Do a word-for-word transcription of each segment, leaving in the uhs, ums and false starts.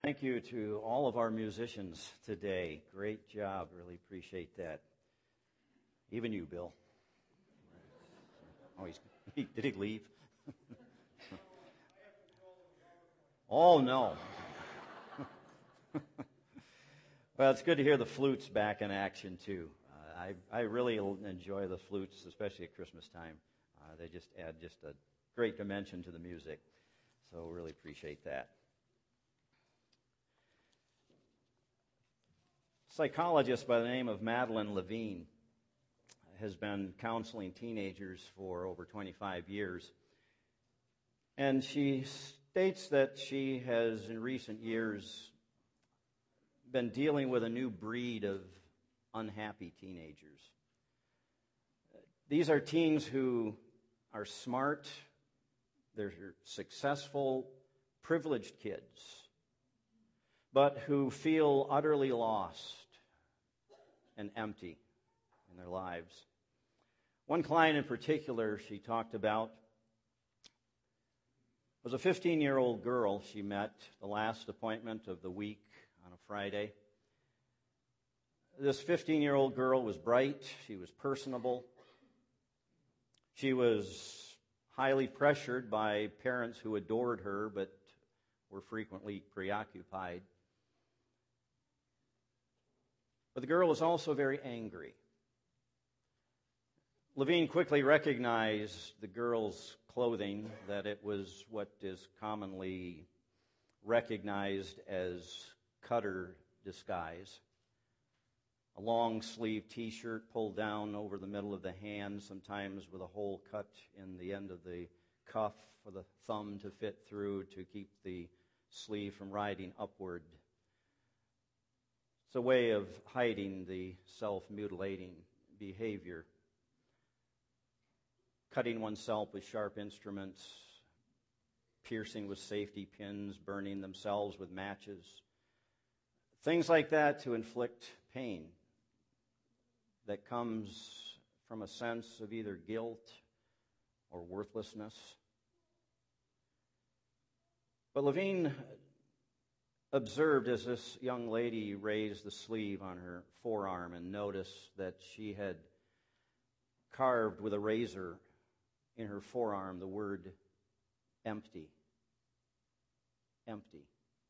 Thank you to all of our musicians today. Great job. Really appreciate that. Even you, Bill. Oh, he's, he, did he leave? Oh, no. Well, it's good to hear the flutes back in action, too. Uh, I, I really enjoy the flutes, especially at Christmas time. Uh, they just add just a great dimension to the music. So really appreciate that. Psychologist by the name of Madeline Levine has been counseling teenagers for over twenty-five years. And she states that she has, in recent years, been dealing with a new breed of unhappy teenagers. These are teens who are smart, they're successful, privileged kids, but who feel utterly lost and empty in their lives. One client in particular she talked about was a fifteen-year-old girl she met the last appointment of the week on a Friday. This fifteen-year-old girl was bright, she was personable, she was highly pressured by parents who adored her but were frequently preoccupied. But the girl was also very angry. Levine quickly recognized the girl's clothing, that it was what is commonly recognized as cutter disguise. A long-sleeved T-shirt pulled down over the middle of the hand, sometimes with a hole cut in the end of the cuff for the thumb to fit through to keep the sleeve from riding upward. It's a way of hiding the self-mutilating behavior. Cutting oneself with sharp instruments, piercing with safety pins, burning themselves with matches. Things like that to inflict pain that comes from a sense of either guilt or worthlessness. But Levine observed as this young lady raised the sleeve on her forearm and noticed that she had carved with a razor in her forearm the word empty. Empty.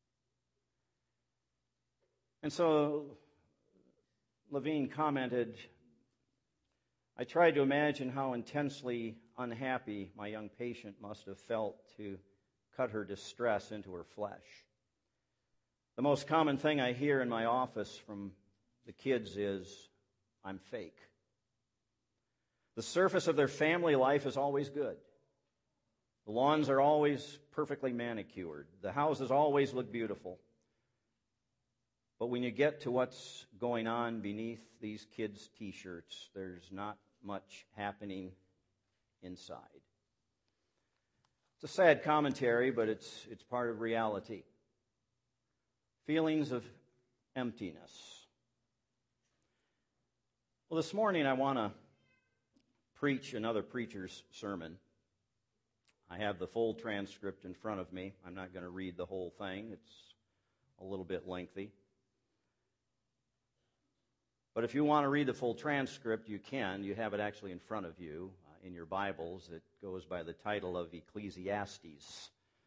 And so Levine commented, I tried to imagine how intensely unhappy my young patient must have felt to cut her distress into her flesh. The most common thing I hear in my office from the kids is, I'm fake. The surface of their family life is always good. The lawns are always perfectly manicured. The houses always look beautiful. But when you get to what's going on beneath these kids' T-shirts, there's not much happening inside. It's a sad commentary, but it's it's part of reality. Feelings of emptiness. Well, this morning I want to preach another preacher's sermon. I have the full transcript in front of me. I'm not going to read the whole thing. It's a little bit lengthy. But if you want to read the full transcript, you can. You have it actually in front of you uh, in your Bibles. It goes by the title of Ecclesiastes.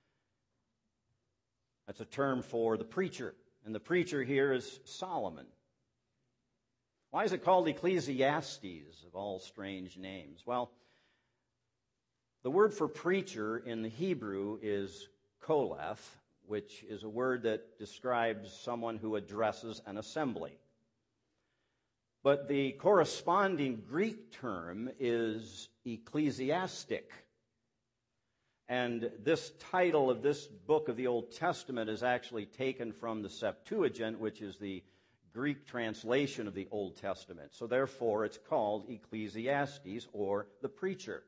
That's a term for the preacher. And the preacher here is Solomon. Why is it called Ecclesiastes, of all strange names? Well, the word for preacher in the Hebrew is koleth, which is a word that describes someone who addresses an assembly. But the corresponding Greek term is ecclesiastic. And this title of this book of the Old Testament is actually taken from the Septuagint, which is the Greek translation of the Old Testament. So therefore, it's called Ecclesiastes, or the preacher.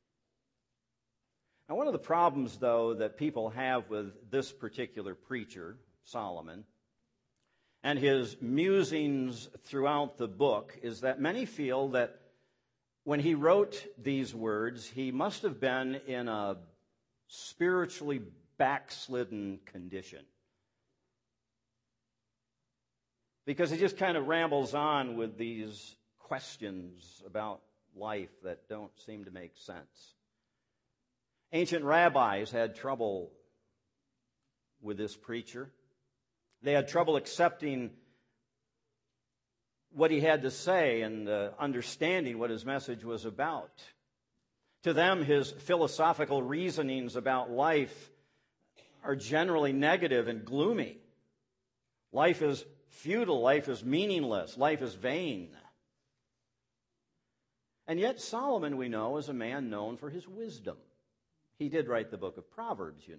Now, one of the problems, though, that people have with this particular preacher, Solomon, and his musings throughout the book is that many feel that when he wrote these words, he must have been in a spiritually backslidden condition. because he just kind of rambles on with these questions about life that don't seem to make sense. Ancient rabbis had trouble with this preacher. They had trouble accepting what he had to say and uh, understanding what his message was about. To them, his philosophical reasonings about life are generally negative and gloomy. Life is futile, life is meaningless, life is vain. And yet Solomon, we know, is a man known for his wisdom. He did write the book of Proverbs, you know.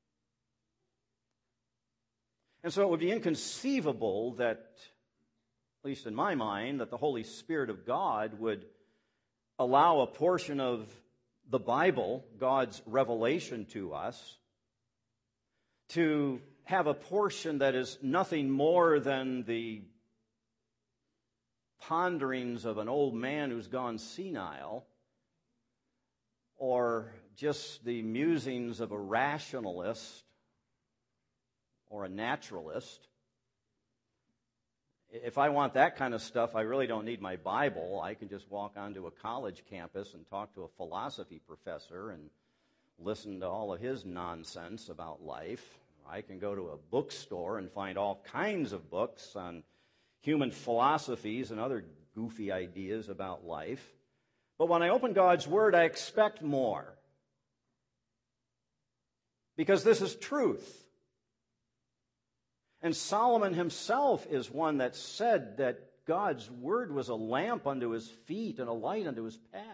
And so it would be inconceivable that, at least in my mind, that the Holy Spirit of God would allow a portion of the Bible, God's revelation to us, to have a portion that is nothing more than the ponderings of an old man who's gone senile, or just the musings of a rationalist or a naturalist. If I want that kind of stuff, I really don't need my Bible. I can just walk onto a college campus and talk to a philosophy professor and listen to all of his nonsense about life. I can go to a bookstore and find all kinds of books on human philosophies and other goofy ideas about life. But when I open God's Word, I expect more. Because this is truth. And Solomon himself is one that said that God's Word was a lamp unto his feet and a light unto his path.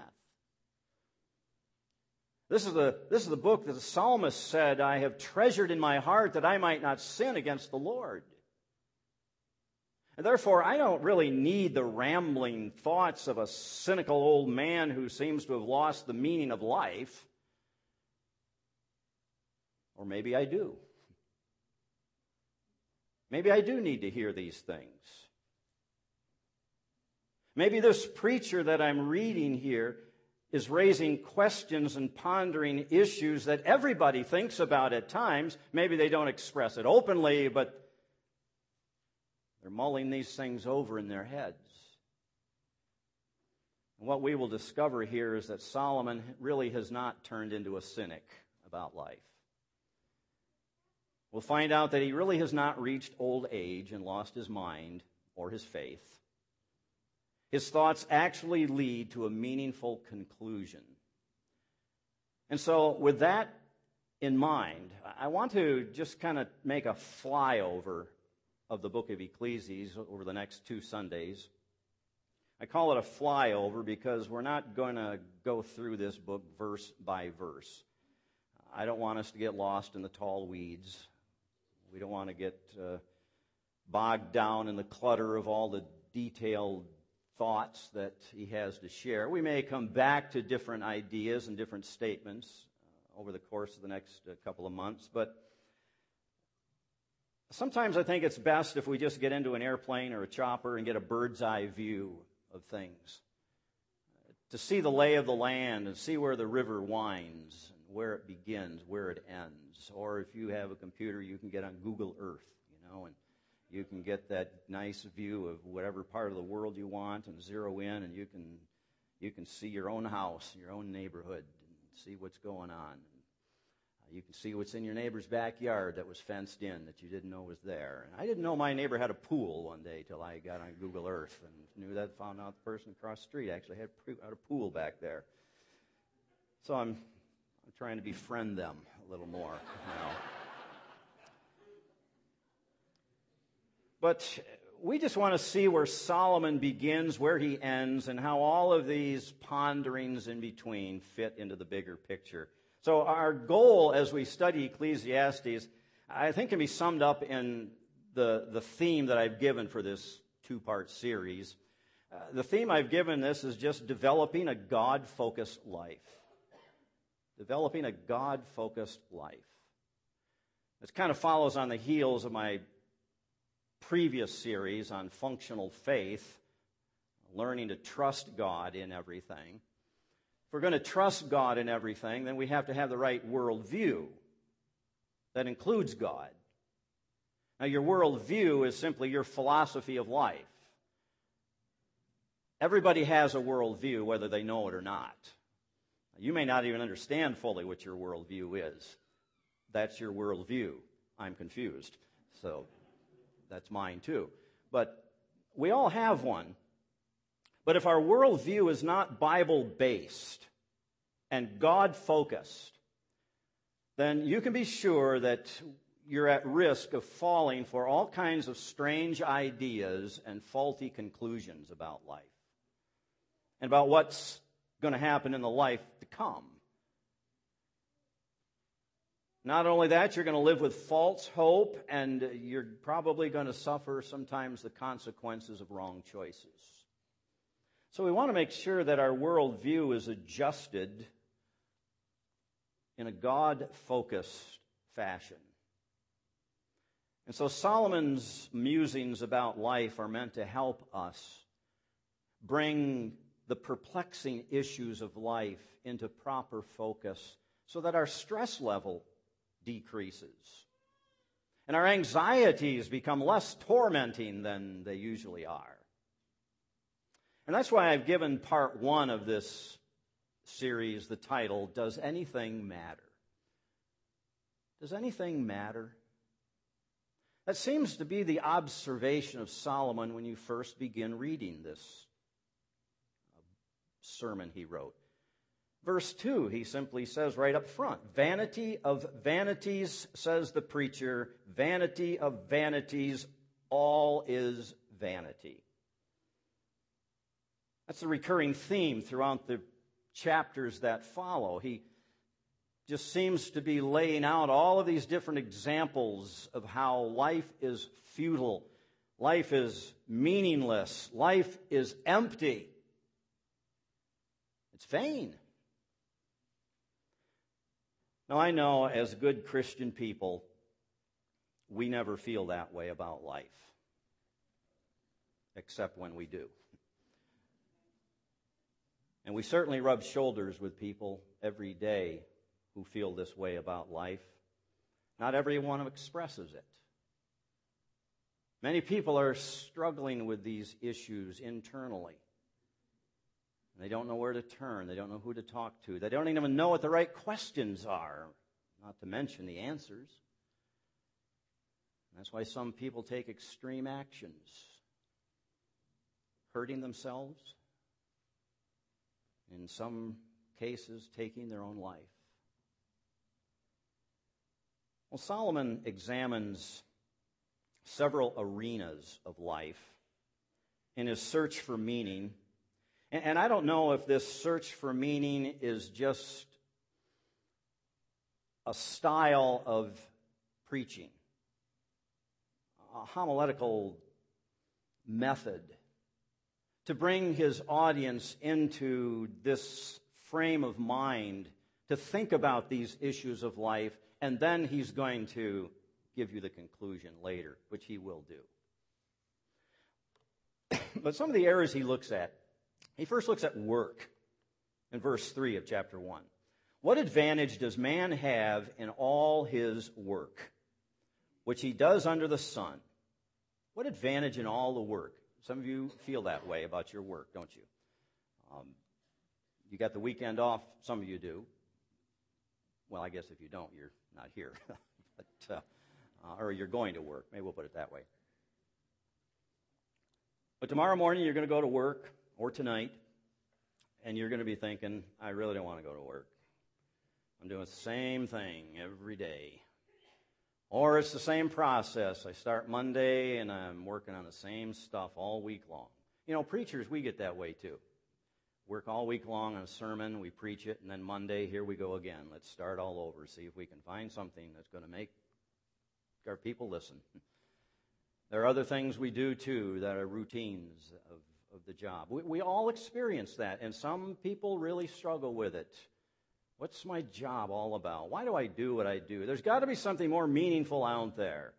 This is the, this is the book that the psalmist said, I have treasured in my heart that I might not sin against the Lord. And therefore, I don't really need the rambling thoughts of a cynical old man who seems to have lost the meaning of life. Or maybe I do. Maybe I do need to hear these things. Maybe this preacher that I'm reading here is raising questions and pondering issues that everybody thinks about at times. Maybe they don't express it openly, but they're mulling these things over in their heads. And what we will discover here is that Solomon really has not turned into a cynic about life. We'll find out that he really has not reached old age and lost his mind or his faith. His thoughts actually lead to a meaningful conclusion. And so with that in mind, I want to just kind of make a flyover of the book of Ecclesiastes over the next two Sundays. I call it a flyover because we're not going to go through this book verse by verse. I don't want us to get lost in the tall weeds. We don't want to get uh, bogged down in the clutter of all the detailed thoughts that he has to share. We may come back to different ideas and different statements uh, over the course of the next uh, couple of months, but sometimes I think it's best if we just get into an airplane or a chopper and get a bird's eye view of things. To see the lay of the land and see where the river winds, and where it begins, where it ends. Or if you have a computer, you can get on Google Earth, you know, and you can get that nice view of whatever part of the world you want and zero in, and you can you can see your own house, your own neighborhood, and see what's going on. You can see what's in your neighbor's backyard that was fenced in that you didn't know was there. And I didn't know my neighbor had a pool one day till I got on Google Earth and knew that, found out the person across the street actually had a pool back there. So I'm, I'm trying to befriend them a little more, you know. But we just want to see where Solomon begins, where he ends, and how all of these ponderings in between fit into the bigger picture. So our goal as we study Ecclesiastes, I think, can be summed up in the, the theme that I've given for this two-part series. Uh, the theme I've given this is just developing a God-focused life. Developing a God-focused life. It kind of follows on the heels of my previous series on functional faith, learning to trust God in everything. If we're going to trust God in everything, then we have to have the right worldview that includes God. Now, your worldview is simply your philosophy of life. Everybody has a worldview, whether they know it or not. You may not even understand fully what your worldview is. That's your worldview. I'm confused. So that's mine too. But we all have one. But if our worldview is not Bible-based and God-focused, then you can be sure that you're at risk of falling for all kinds of strange ideas and faulty conclusions about life and about what's going to happen in the life to come. Not only that, you're going to live with false hope, and you're probably going to suffer sometimes the consequences of wrong choices. So we want to make sure that our worldview is adjusted in a God-focused fashion. And so Solomon's musings about life are meant to help us bring the perplexing issues of life into proper focus so that our stress level decreases and our anxieties become less tormenting than they usually are. And that's why I've given part one of this series the title, Does Anything Matter? Does anything matter? That seems to be the observation of Solomon when you first begin reading this sermon he wrote. Verse two, he simply says right up front, vanity of vanities, says the preacher, vanity of vanities, all is vanity. That's the recurring theme throughout the chapters that follow. He just seems to be laying out all of these different examples of how life is futile, life is meaningless, life is empty. It's vain. Now, I know as good Christian people, we never feel that way about life, except when we do. And we certainly rub shoulders with people every day who feel this way about life. Not everyone expresses it. Many people are struggling with these issues internally. They don't know where to turn. They don't know who to talk to. They don't even know what the right questions are, not to mention the answers. That's why some people take extreme actions, hurting themselves, in some cases taking their own life. Well, Solomon examines several arenas of life in his search for meaning. And I don't know if this search for meaning is just a style of preaching, a homiletical method to bring his audience into this frame of mind to think about these issues of life, and then he's going to give you the conclusion later, which he will do. But some of the areas he looks at, he first looks at work in verse three of chapter one. What advantage does man have in all his work, which he does under the sun? What advantage in all the work? Some of you feel that way about your work, don't you? Um, you got the weekend off. Some of you do. Well, I guess if you don't, you're not here. but, uh, uh, or you're going to work. Maybe we'll put it that way. But tomorrow morning, you're going to go to work, or tonight, and you're going to be thinking, I really don't want to go to work. I'm doing the same thing every day. Or it's the same process. I start Monday, and I'm working on the same stuff all week long. You know, preachers, we get that way too. Work all week long on a sermon, we preach it, and then Monday, here we go again. Let's start all over, see if we can find something that's going to make our people listen. There are other things we do too that are routines of of the job. We, we all experience that, and some people really struggle with it. What's my job all about? Why do I do what I do? There's got to be something more meaningful out there.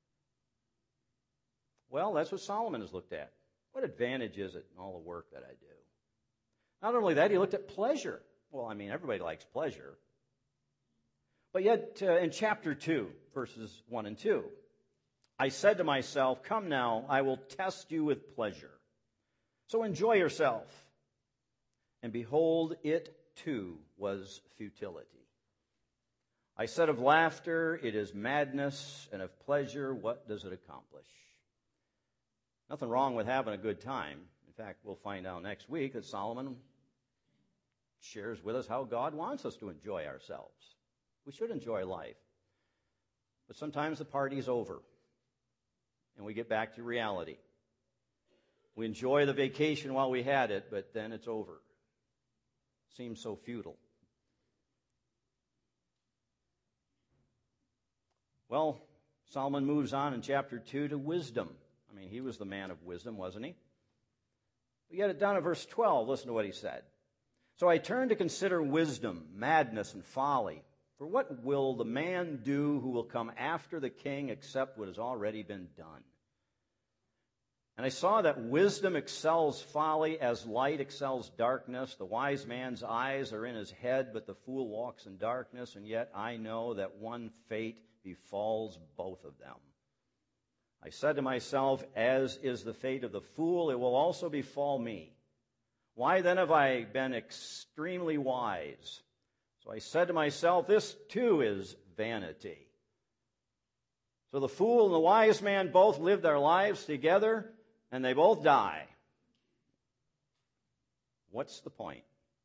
Well, that's what Solomon has looked at. What advantage is it in all the work that I do? Not only that, he looked at pleasure. Well, I mean, everybody likes pleasure. But yet, uh, in chapter two, verses one and two, I said to myself, come now, I will test you with pleasure. So enjoy yourself. And behold, it too was futility. I said of laughter, it is madness, and of pleasure, what does it accomplish? Nothing wrong with having a good time. In fact, we'll find out next week that Solomon shares with us how God wants us to enjoy ourselves. We should enjoy life. But sometimes the party's over, and we get back to reality. We enjoy the vacation while we had it, but then it's over. Seems so futile. Well, Solomon moves on in chapter two to wisdom. I mean, he was the man of wisdom, wasn't he? We get it down at verse twelve. Listen to what he said. So I turned to consider wisdom, madness, and folly. For what will the man do who will come after the king except what has already been done? And I saw that wisdom excels folly as light excels darkness. The wise man's eyes are in his head, but the fool walks in darkness. And yet I know that one fate befalls both of them. I said to myself, as is the fate of the fool, it will also befall me. Why then have I been extremely wise? So I said to myself, this too is vanity. So the fool and the wise man both live their lives together, and they both die. What's the point?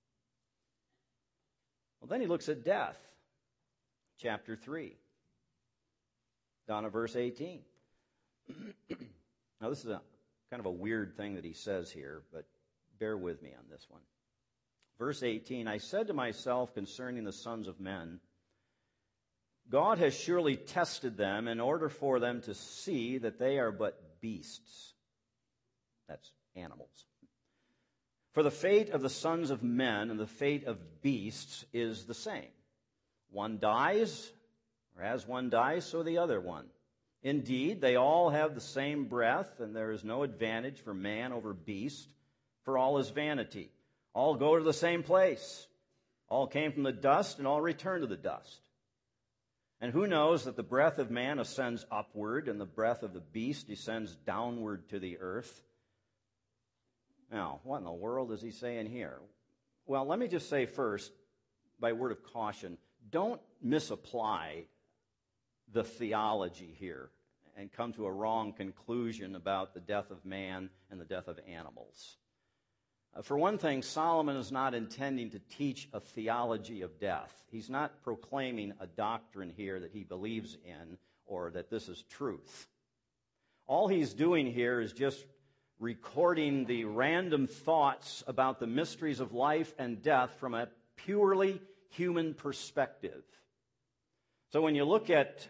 Well, then he looks at death. Chapter three. Down at verse eighteen. Now, this is a kind of a weird thing that he says here, but bear with me on this one. Verse eighteen, I said to myself concerning the sons of men, God has surely tested them in order for them to see that they are but beasts. That's animals. For the fate of the sons of men and the fate of beasts is the same. One dies, or as one dies, so the other one. Indeed, they all have the same breath, and there is no advantage for man over beast, for all is vanity. All go to the same place. All came from the dust, and all return to the dust. And who knows that the breath of man ascends upward, and the breath of the beast descends downward to the earth? Now, what in the world is he saying here? Well, let me just say first, by word of caution, don't misapply the theology here and come to a wrong conclusion about the death of man and the death of animals. Uh, for one thing, Solomon is not intending to teach a theology of death. He's not proclaiming a doctrine here that he believes in or that this is truth. All he's doing here is just recording the random thoughts about the mysteries of life and death from a purely human perspective. So when you look at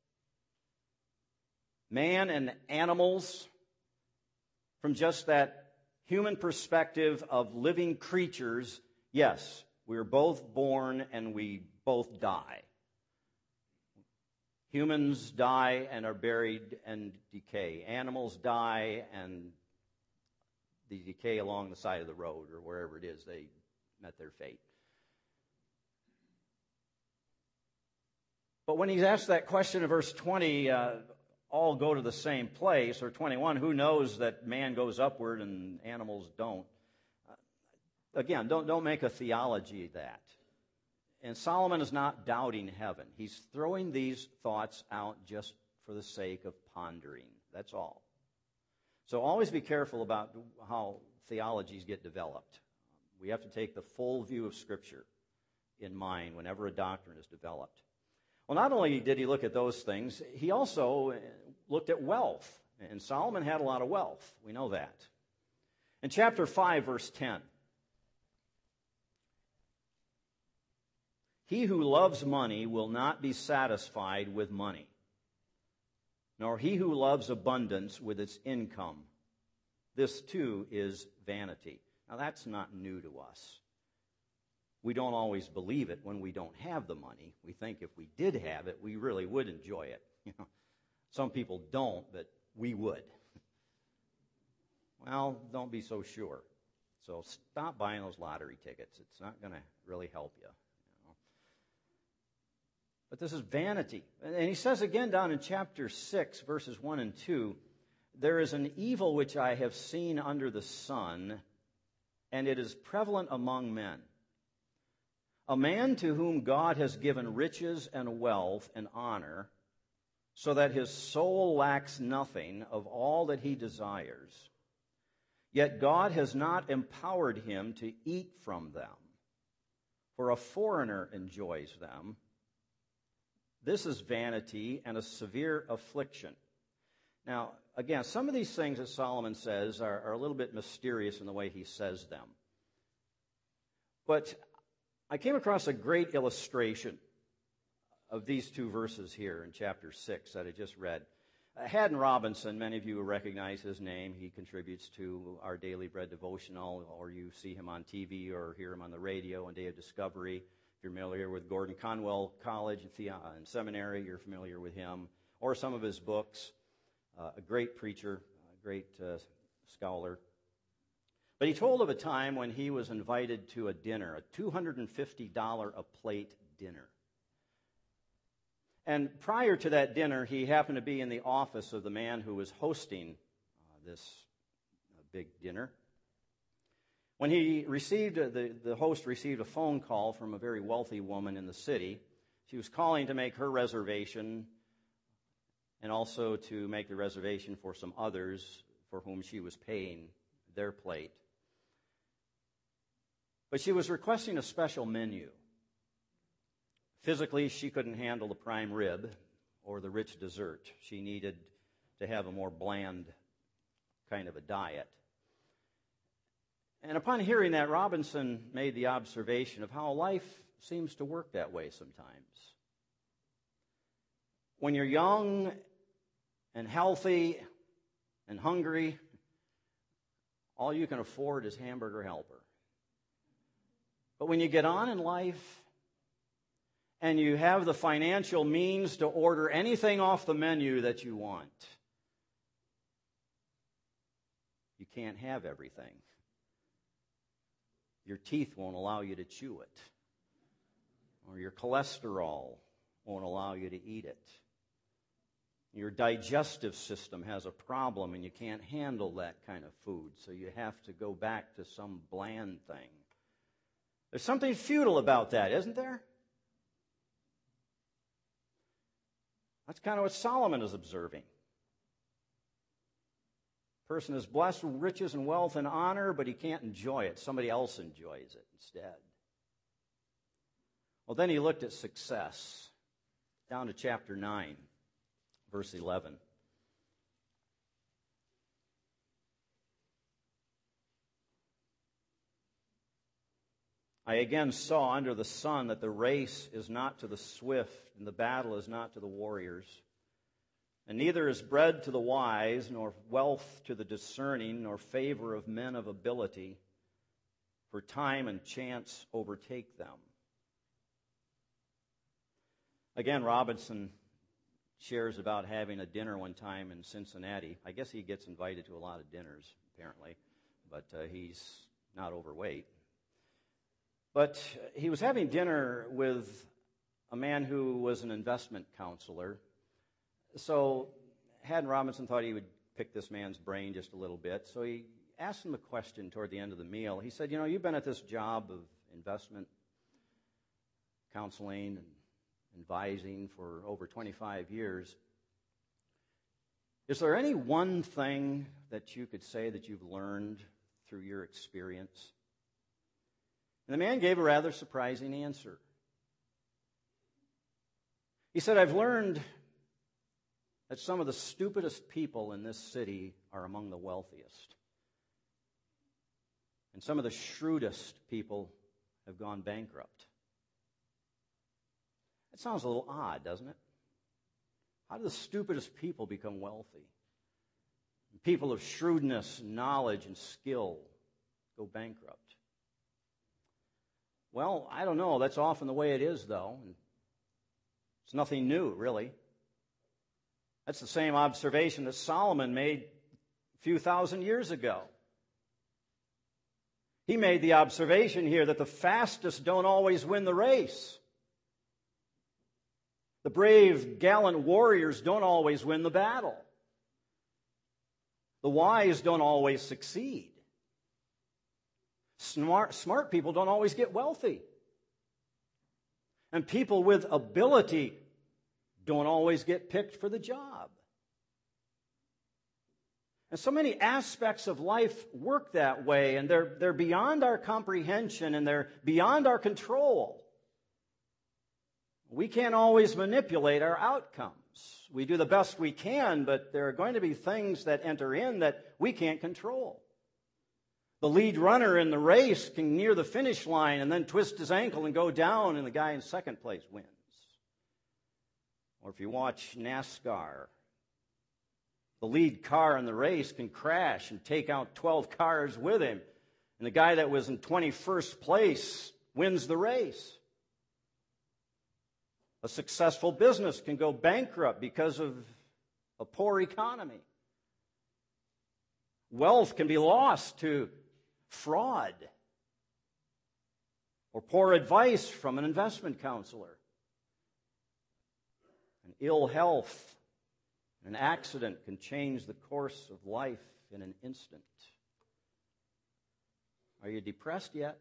man and animals from just that human perspective of living creatures, yes, we're both born and we both die. Humans die and are buried and decay. Animals die and they decay along the side of the road or wherever it is they met their fate. But when he's asked that question in verse twenty, uh, all go to the same place, or twenty-one, who knows that man goes upward and animals don't? Uh, again, don't, don't make a theology of that. And Solomon is not doubting heaven. He's throwing these thoughts out just for the sake of pondering. That's all. So always be careful about how theologies get developed. We have to take the full view of Scripture in mind whenever a doctrine is developed. Well, not only did he look at those things, he also looked at wealth. And Solomon had a lot of wealth. We know that. In chapter five, verse ten, he who loves money will not be satisfied with money, nor he who loves abundance with its income. This too is vanity. Now that's not new to us. We don't always believe it when we don't have the money. We think if we did have it, we really would enjoy it. You know, some people don't, but we would. Well, don't be so sure. So stop buying those lottery tickets. It's not going to really help you. You know? But this is vanity. And he says again down in chapter six, verses one and two, there is an evil which I have seen under the sun, and it is prevalent among men. A man to whom God has given riches and wealth and honor, so that his soul lacks nothing of all that he desires. Yet God has not empowered him to eat from them, for a foreigner enjoys them. This is vanity and a severe affliction. Now, again, some of these things that Solomon says are, are a little bit mysterious in the way he says them. But I came across a great illustration of these two verses here in chapter six that I just read. Uh, Haddon Robinson, many of you recognize his name. He contributes to our Daily Bread devotional, or you see him on T V or hear him on the radio on Day of Discovery. If you're familiar with Gordon Conwell College and, the- and Seminary, you're familiar with him, or some of his books. Uh, a great preacher, a great uh, scholar. But he told of a time when he was invited to a dinner, a two hundred fifty dollars a plate dinner. And prior to that dinner, he happened to be in the office of the man who was hosting uh, this uh, big dinner. When he received, uh, the, the host received a phone call from a very wealthy woman in the city. She was calling to make her reservation and also to make the reservation for some others for whom she was paying their plate. But she was requesting a special menu. Physically, she couldn't handle the prime rib or the rich dessert. She needed to have a more bland kind of a diet. And upon hearing that, Robinson made the observation of how life seems to work that way sometimes. When you're young and healthy and hungry, all you can afford is Hamburger Helper. But when you get on in life and you have the financial means to order anything off the menu that you want, you can't have everything. Your teeth won't allow you to chew it, or your cholesterol won't allow you to eat it. Your digestive system has a problem and you can't handle that kind of food, so you have to go back to some bland thing. There's something futile about that, isn't there? That's kind of what Solomon is observing. A person is blessed with riches and wealth and honor, but he can't enjoy it. Somebody else enjoys it instead. Well, then he looked at success. Down to chapter nine, verse eleven. I again saw under the sun that the race is not to the swift, and the battle is not to the warriors. And neither is bread to the wise, nor wealth to the discerning, nor favor of men of ability, for time and chance overtake them. Again, Robinson shares about having a dinner one time in Cincinnati. I guess he gets invited to a lot of dinners, apparently, but uh, he's not overweight. But he was having dinner with a man who was an investment counselor. So Haddon Robinson thought he would pick this man's brain just a little bit. So he asked him a question toward the end of the meal. He said, you know, you've been at this job of investment counseling and advising for over twenty-five years. Is there any one thing that you could say that you've learned through your experience? And the man gave a rather surprising answer. He said, I've learned that some of the stupidest people in this city are among the wealthiest. And some of the shrewdest people have gone bankrupt. That sounds a little odd, doesn't it? How do the stupidest people become wealthy? People of shrewdness, knowledge, and skill go bankrupt. Well, I don't know. That's often the way it is, though. It's nothing new, really. That's the same observation that Solomon made a few thousand years ago. He made the observation here that the fastest don't always win the race. The brave, gallant warriors don't always win the battle. The wise don't always succeed. Smart, smart people don't always get wealthy. And people with ability don't always get picked for the job. And so many aspects of life work that way, and they're, they're beyond our comprehension, and they're beyond our control. We can't always manipulate our outcomes. We do the best we can, but there are going to be things that enter in that we can't control. The lead runner in the race can near the finish line and then twist his ankle and go down, and the guy in second place wins. Or if you watch NASCAR, the lead car in the race can crash and take out twelve cars with him, and the guy that was in twenty-first place wins the race. A successful business can go bankrupt because of a poor economy. Wealth can be lost to fraud or poor advice from an investment counselor. And ill health, an accident can change the course of life in an instant. Are you depressed yet?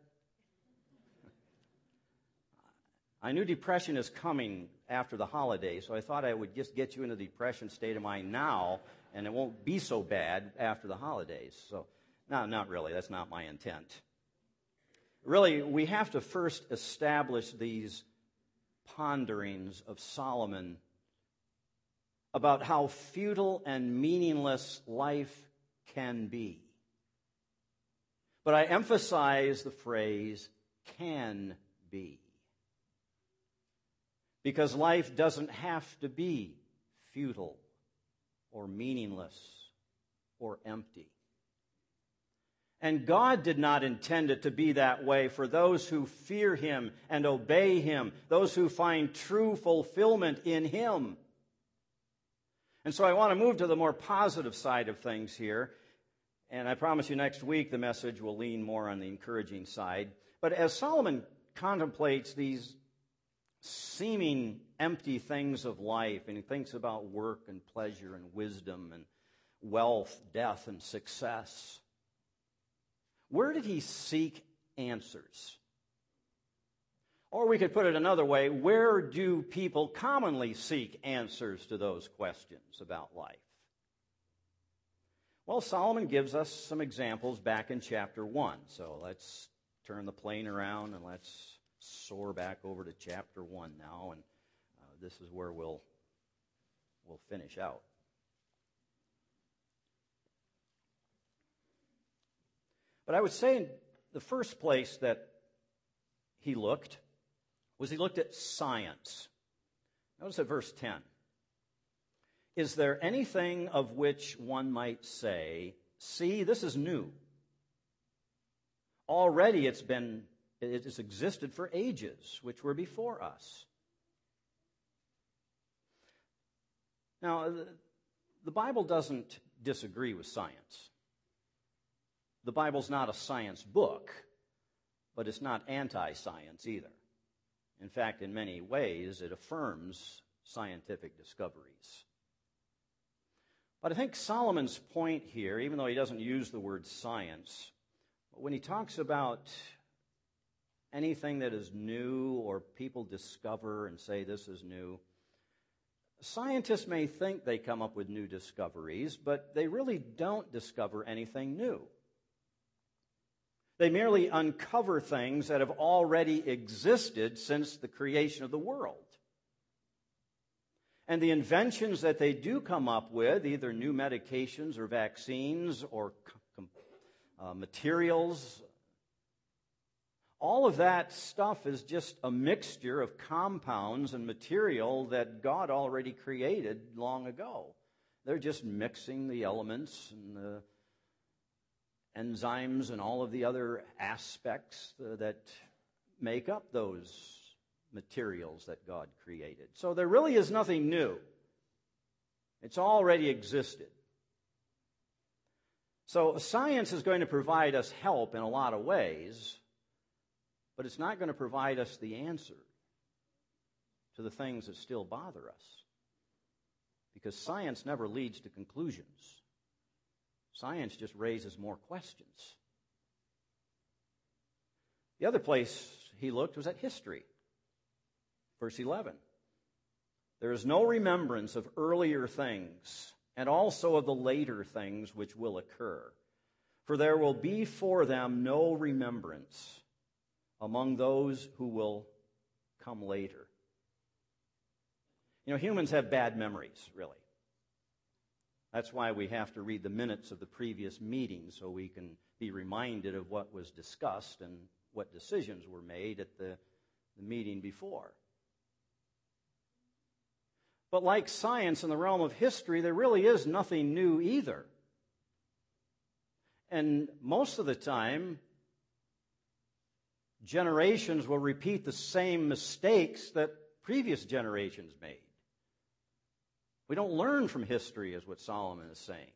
I knew depression is coming after the holidays, so I thought I would just get you in a depression state of mind now, and it won't be so bad after the holidays. So, no, not really. That's not my intent. Really, we have to first establish these ponderings of Solomon about how futile and meaningless life can be. But I emphasize the phrase, can be. Because life doesn't have to be futile or meaningless or empty. And God did not intend it to be that way for those who fear Him and obey Him, those who find true fulfillment in Him. And so I want to move to the more positive side of things here. And I promise you next week the message will lean more on the encouraging side. But as Solomon contemplates these seeming empty things of life, and he thinks about work and pleasure and wisdom and wealth, death and success, where did he seek answers? Or we could put it another way, where do people commonly seek answers to those questions about life? Well, Solomon gives us some examples back in chapter one. So let's turn the plane around and let's soar back over to chapter one now, and uh, this is where we'll we'll finish out. But I would say in the first place that he looked was he looked at science. Notice at verse ten. Is there anything of which one might say, see, this is new? Already it's been It has existed for ages, which were before us. Now, the Bible doesn't disagree with science. The Bible's not a science book, but it's not anti-science either. In fact, in many ways, it affirms scientific discoveries. But I think Solomon's point here, even though he doesn't use the word science, when he talks about anything that is new or people discover and say this is new, scientists may think they come up with new discoveries, but they really don't discover anything new. They merely uncover things that have already existed since the creation of the world. And the inventions that they do come up with, either new medications or vaccines or uh, materials, all of that stuff is just a mixture of compounds and material that God already created long ago. They're just mixing the elements and the enzymes and all of the other aspects that make up those materials that God created. So there really is nothing new. It's already existed. So science is going to provide us help in a lot of ways, but it's not going to provide us the answer to the things that still bother us. Because science never leads to conclusions. Science just raises more questions. The other place he looked was at history. Verse eleven. There is no remembrance of earlier things, and also of the later things which will occur. For there will be for them no remembrance among those who will come later. You know, humans have bad memories, really. That's why we have to read the minutes of the previous meeting so we can be reminded of what was discussed and what decisions were made at the, the meeting before. But like science in the realm of history, there really is nothing new either. And most of the time, generations will repeat the same mistakes that previous generations made. We don't learn from history, is what Solomon is saying.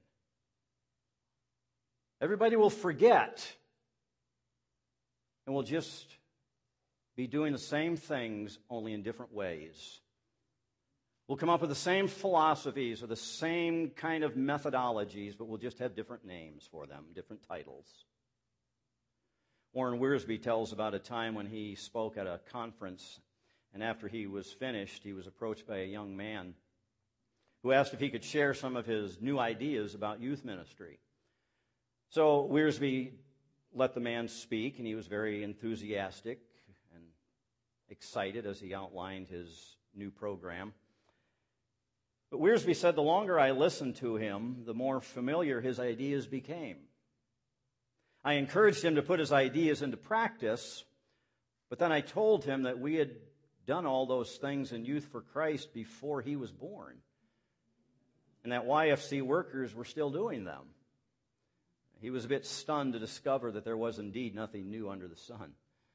Everybody will forget, and will just be doing the same things, only in different ways. We'll come up with the same philosophies or the same kind of methodologies, but we'll just have different names for them, different titles. Warren Wiersbe tells about a time when he spoke at a conference, and after he was finished, he was approached by a young man who asked if he could share some of his new ideas about youth ministry. So Wiersbe let the man speak, and he was very enthusiastic and excited as he outlined his new program. But Wiersbe said, the longer I listened to him, the more familiar his ideas became. I encouraged him to put his ideas into practice, but then I told him that we had done all those things in Youth for Christ before he was born, and that Y F C workers were still doing them. He was a bit stunned to discover that there was indeed nothing new under the sun.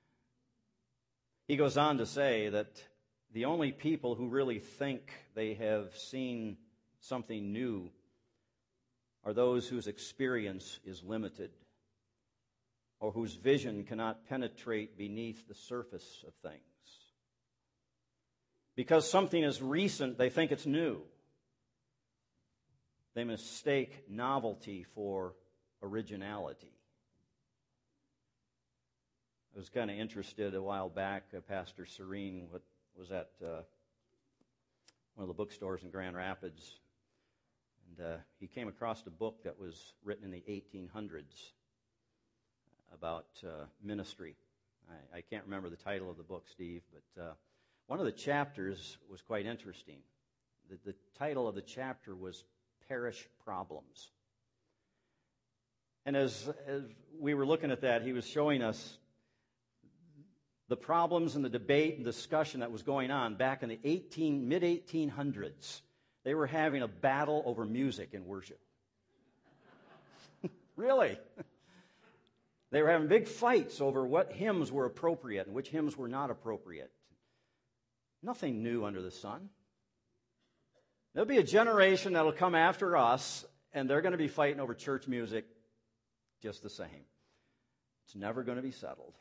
He goes on to say that the only people who really think they have seen something new are those whose experience is limited, or whose vision cannot penetrate beneath the surface of things. Because something is recent, they think it's new. They mistake novelty for originality. I was kind of interested a while back, uh, Pastor Serene what was at uh, one of the bookstores in Grand Rapids, and uh, he came across a book that was written in the eighteen hundreds about uh, ministry. I, I can't remember the title of the book, Steve, but uh, one of the chapters was quite interesting. The, the title of the chapter was Parish Problems. And as, as we were looking at that, he was showing us the problems and the debate and discussion that was going on back in the eighteen, mid eighteen hundreds. They were having a battle over music in worship. Really? They were having big fights over what hymns were appropriate and which hymns were not appropriate. Nothing new under the sun. There'll be a generation that'll come after us, and they're going to be fighting over church music just the same. It's never going to be settled.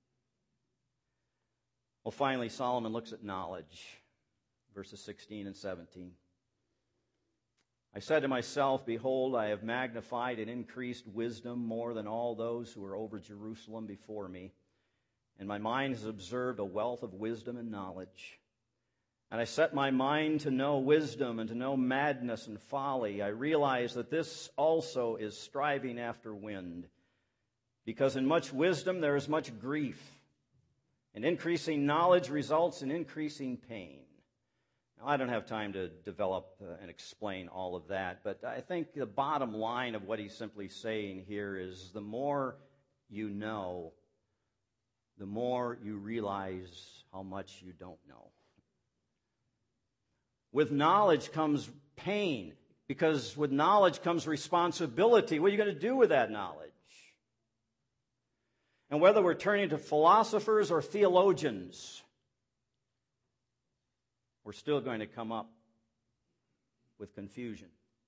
Well, finally, Solomon looks at knowledge, verses sixteen and seventeen. I said to myself, behold, I have magnified and increased wisdom more than all those who are over Jerusalem before me, and my mind has observed a wealth of wisdom and knowledge. And I set my mind to know wisdom and to know madness and folly. I realize that this also is striving after wind, because in much wisdom there is much grief, and increasing knowledge results in increasing pain. Now, I don't have time to develop uh, and explain all of that, but I think the bottom line of what he's simply saying here is the more you know, the more you realize how much you don't know. With knowledge comes pain, because with knowledge comes responsibility. What are you going to do with that knowledge? And whether we're turning to philosophers or theologians, we're still going to come up with confusion.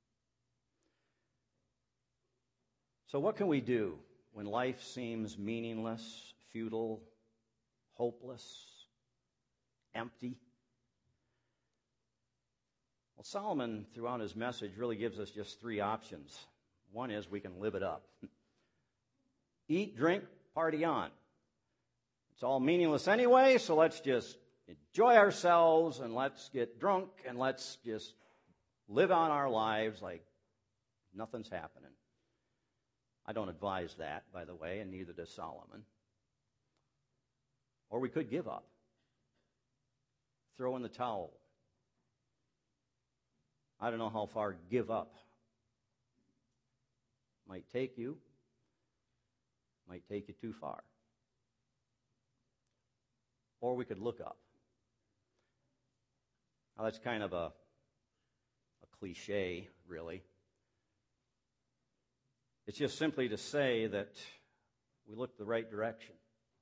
So what can we do when life seems meaningless, futile, hopeless, empty? Well, Solomon, throughout his message, really gives us just three options. One is we can live it up. Eat, drink, party on. It's all meaningless anyway, so let's just enjoy ourselves and let's get drunk and let's just live on our lives like nothing's happening. I don't advise that, by the way, and neither does Solomon. Or we could give up. Throw in the towel. I don't know how far give up might take you. Might take you too far. Or we could look up. Now that's kind of a, a cliche, really. It's just simply to say that we look the right direction.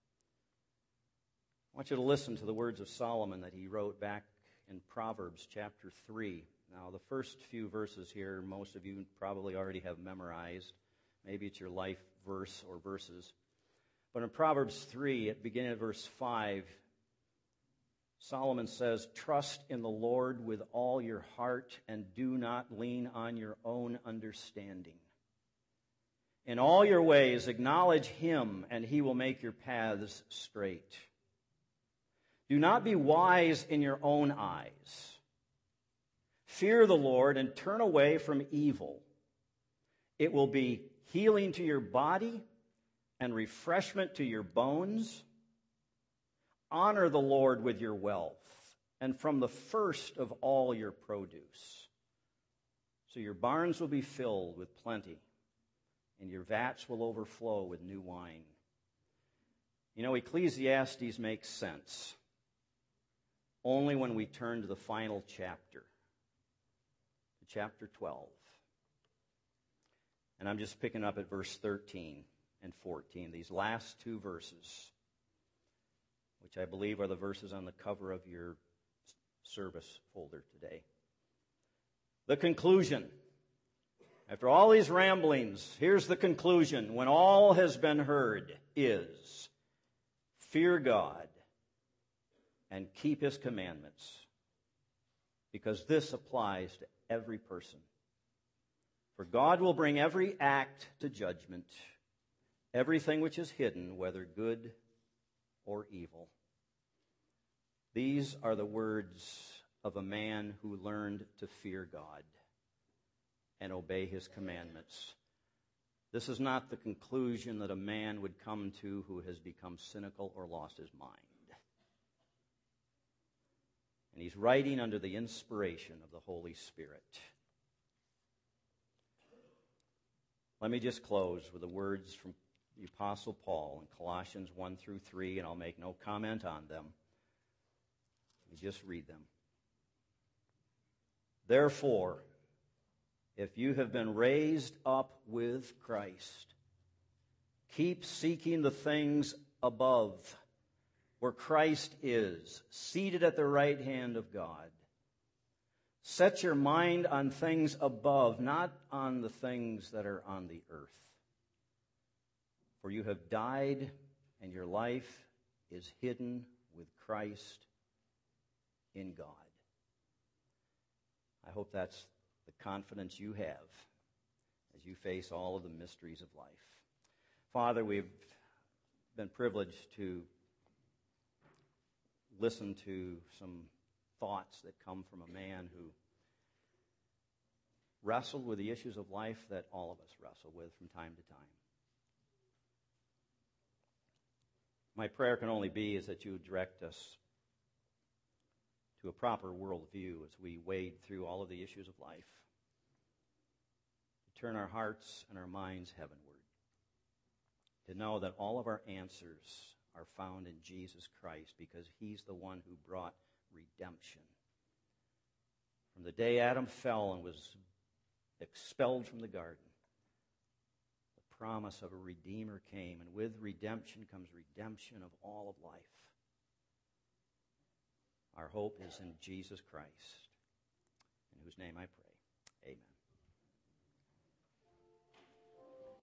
I want you to listen to the words of Solomon that he wrote back in Proverbs chapter three. Now, the first few verses here, most of you probably already have memorized. Maybe it's your life verse or verses. But in Proverbs three, at beginning of verse five, Solomon says, "Trust in the Lord with all your heart and do not lean on your own understanding. In all your ways acknowledge him, and he will make your paths straight. Do not be wise in your own eyes. Fear the Lord and turn away from evil. It will be healing to your body and refreshment to your bones. Honor the Lord with your wealth and from the first of all your produce. So your barns will be filled with plenty, and your vats will overflow with new wine." You know, Ecclesiastes makes sense only when we turn to the final chapter, to chapter twelve. And I'm just picking up at verse thirteen and fourteen, these last two verses, which I believe are the verses on the cover of your service folder today. The conclusion. After all these ramblings, here's the conclusion. When all has been heard is, fear God and keep his commandments, because this applies to every person. For God will bring every act to judgment, everything which is hidden, whether good or evil. These are the words of a man who learned to fear God and obey his commandments. This is not the conclusion that a man would come to who has become cynical or lost his mind. And he's writing under the inspiration of the Holy Spirit. Let me just close with the words from the Apostle Paul in Colossians one through three, and I'll make no comment on them. Let me just read them. "Therefore, if you have been raised up with Christ, keep seeking the things above, where Christ is, seated at the right hand of God. Set your mind on things above, not on the things that are on the earth. For you have died, and your life is hidden with Christ in God." I hope that's the confidence you have as you face all of the mysteries of life. Father, we've been privileged to listen to some thoughts that come from a man who wrestled with the issues of life that all of us wrestle with from time to time. My prayer can only be is that you would direct us to a proper worldview as we wade through all of the issues of life, to turn our hearts and our minds heavenward, to know that all of our answers are found in Jesus Christ, because he's the one who brought redemption. From the day Adam fell and was expelled from the garden, the promise of a Redeemer came, and with redemption comes redemption of all of life. Our hope is in Jesus Christ, in whose name I pray. Amen.